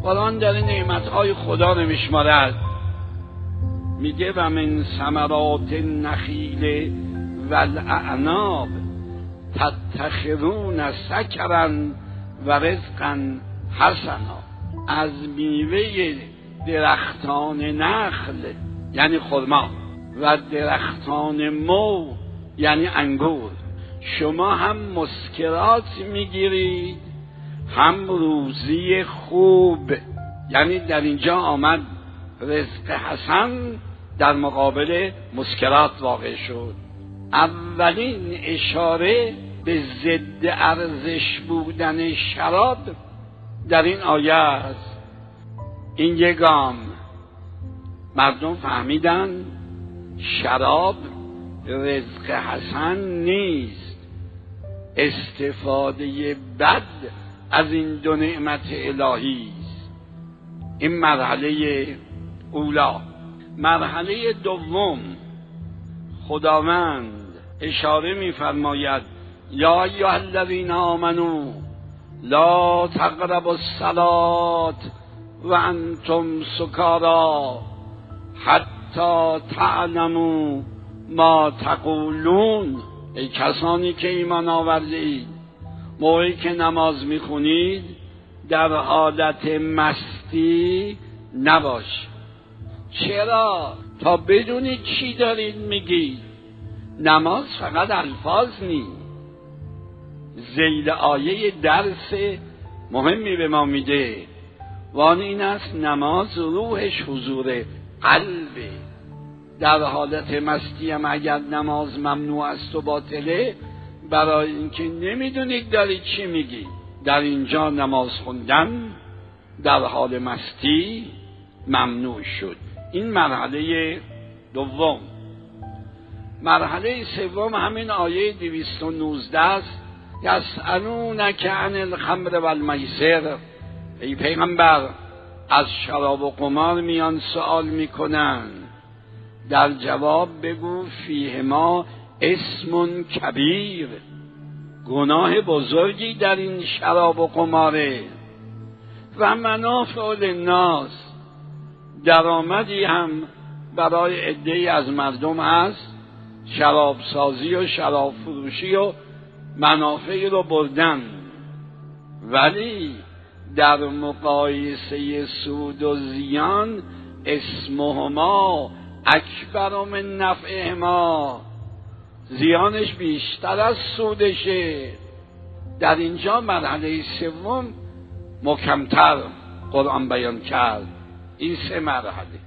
قرآن در نعمتهای خدا رو میشمارد، میگه و من ثمرات النخیل والاعناب تتخذون سکرا و رزقا حسنا. از میوه درختان نخل یعنی خرما و درختان مو یعنی انگور شما هم مسکرات میگیرید هم روزی خوب. یعنی در اینجا آمد رزق حسن در مقابل مسکرات واقع شد. اولین اشاره به ضد ارزش بودن شراب در این آیه است. این یک گام مردم فهمیدن شراب رزق حسن نیست، استفاده بد از این دو نعمت الهی است. این مرحله اولا. مرحله دوم خداوند اشاره می‌فرماید یا ایها الذین آمنوا لا تقربوا الصلاة وانتم سکاری حتی تعلموا ما تقولون. ای کسانی که ایمان آوردید، موقعی که نماز میخونید در حالت مستی نباش. چرا؟ تا بدونید چی دارید میگید. نماز فقط الفاظ نیست. ذیل آیه درس مهمی به ما میده و آن این است نماز روحش حضور قلبه. در حالت مستی هم اگر نماز ممنوع است و باطله، برای اینکه نمیدونید دارید چی میگید. در اینجا نماز خوندن در حال مستی ممنوع شد. این مرحله دوم. مرحله سوم همین آیه 219 است. یسألونک عن الخمر والمیسر. ای پیغمبر از شراب و قمار میان سوال میکنن، در جواب بگو فیهما اسم کبیر، گناه بزرگی در این شراب و قماره و منافع للناس، درآمدی هم برای عده‌ای از مردم هست. شراب سازی و شراب فروشی و منافعی رو بردن، ولی در مقایسه سود و زیان اسمهما اکبر من نفعهما، زیانش بیشتر از سودشه. در اینجا مرحله سوم محکم‌تر قرآن بیان کرد. این سه مرحله.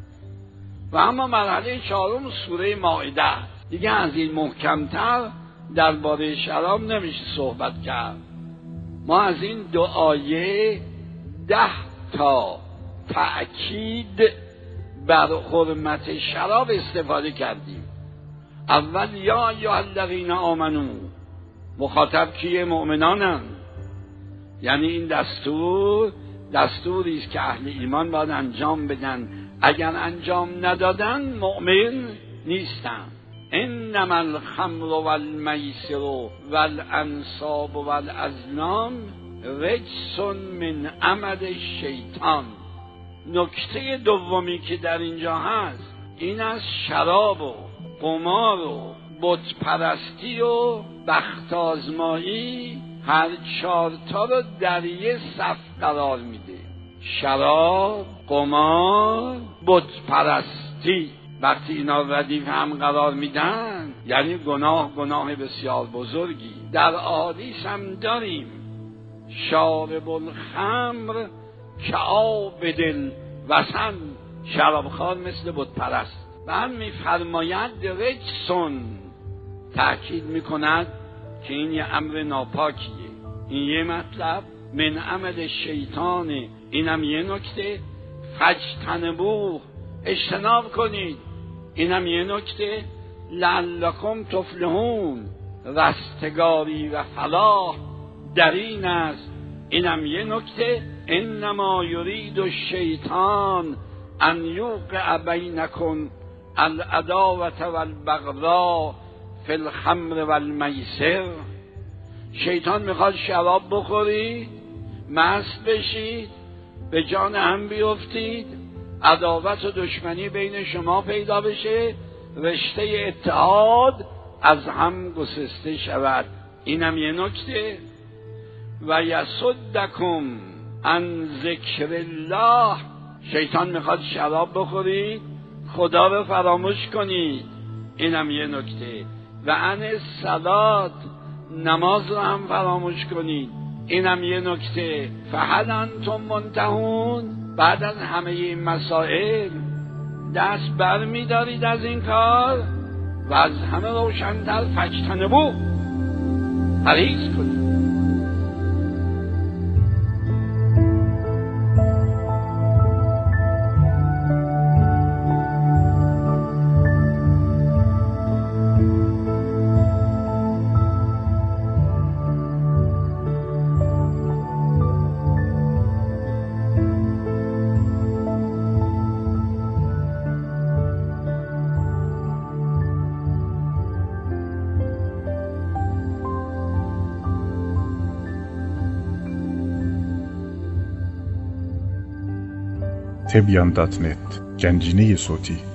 و اما مرحله چهارم سوره مائده دیگه از این محکم‌تر درباره شراب نمیشه صحبت کرد. ما از این دو آیه 10 تا تأکید بر حرمت شراب استفاده کردیم. اول یا ایها الذین آمنو، مخاطب کیه؟ مؤمنانن. یعنی این دستوری است که اهل ایمان باید انجام بدن. اگر انجام ندادن مؤمن نیستن. انما الخمر والمیسر والانصاب والازلام رجس من عمل الشیطان. نکته دومی که در اینجا هست این از شراب و قمار و بت پرستی و بخت آزمایی هر 4 تا رو در یه صف قرار میده. شراب، قمار، بت پرستی. وقتی اینا ردیف هم قرار میدن یعنی گناه بسیار بزرگی. در احادیث هم داریم شارب الخمر کعابد الوثن، شرابخوار مثل بت پرست. و هم میفرماید رجسون، تأکید میکند که این یه امر ناپاکیه. این یه مطلب. من عمل شیطانه، اینم یه نکته. فجتنبوه، اجتناب کنید، اینم یه نکته. لعلکم تفلحون، رستگاری و فلاح در این است، اینم یه نکته. انما یرید الشیطان ان یوقع بینکم العداوة والبغضاء فی الخمر والمیسر. شیطان میخواد شراب بخورید، مست بشید به جان هم بیفتید، عداوت و دشمنی بین شما پیدا بشه، رشته اتحاد از هم گسسته شود. اینم یه نکته. و یصدکم عن ذکر الله، شیطان میخواد شراب بخورید، خدا رو فراموش کنید. اینم یه نکته. و عن الصلاة، نماز رو هم فراموش کنید. اینم یه نکته. فهل انتم منتهون، بعد از همه این مسائل دست بر می‌دارید از این کار؟ و از همه روشن‌تر فاجتنبوا، پرهیز کنید. تبیان.net، گنجینه صوتی.